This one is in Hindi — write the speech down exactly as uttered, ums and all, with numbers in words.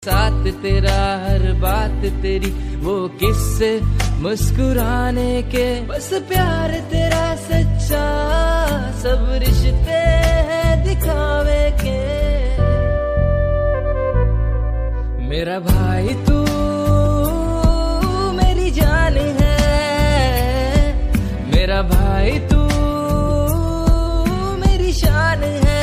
साथ तेरा हर बात तेरी वो किस्से मुस्कुराने के, बस प्यार तेरा सच्चा सब रिश्ते हैं दिखावे के। मेरा भाई तू मेरी जान है, मेरा भाई तू मेरी शान है।